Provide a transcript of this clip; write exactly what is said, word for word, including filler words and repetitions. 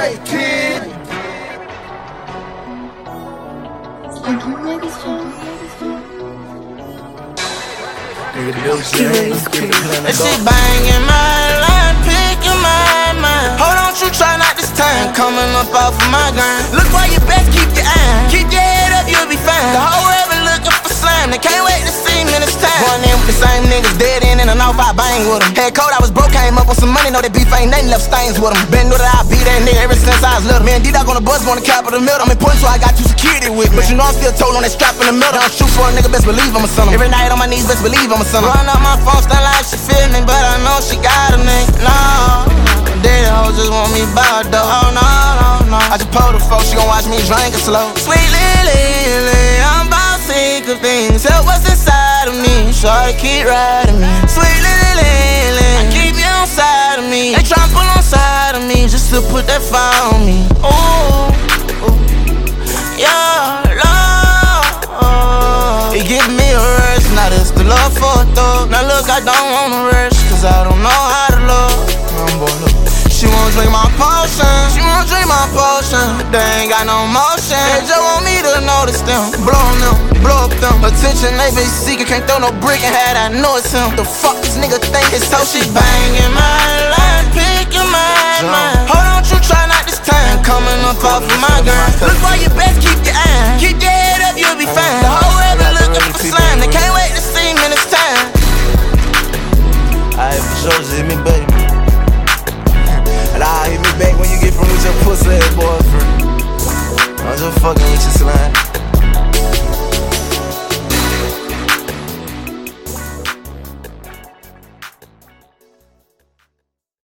White kid. Like you niggas trying That shit bangin' my line, pickin' my mind. Hold on, you try not this time. Coming up off of my gun. Look why you best keep your eye. Keep your head up, you'll be fine. The whole world been looking for slime. They can't wait to see me this time. Going in with the same niggas, dead in and off, I bang with them. Head cold, I was broke, came up with some money. Know that beef ain't nothing, left stains with them. Been knew that I be that nigga ever since I was little. Me and D-Dog on the bus, going to Capitol Middle. I'm important, so I got two security with me. But you know I'm still told on that strap in the middle. Don't shoot for a nigga, best believe I'ma son him. Every night on my knees, best believe I'ma son him. Run up my phone, stand like she feel me, but I know she got a nigga. No, daddy hoes just want me bad though. Oh no, no, no. I just pulled the folks, she gon' watch me drink it slow. Sweet Lily, I'm about sick of things. Help what's inside of me, shorty keep riding me. Sweet Lily, I keep you on side of me. They tryna pull on side of me just to put that fire on me. Ooh, ooh. Yeah, love. It give me a rush, now this the love for a thug. Now look, I don't wanna rush, cause I don't know how to love. I'm boy, look. She wanna drink my potion, she wanna drink my potion. They ain't got no motion, they just want me to notice them. Blow on them, blow up them. Attention, they be seeking, can't throw no brick and had I know it's him. The fuck this nigga think it's so she banging my line.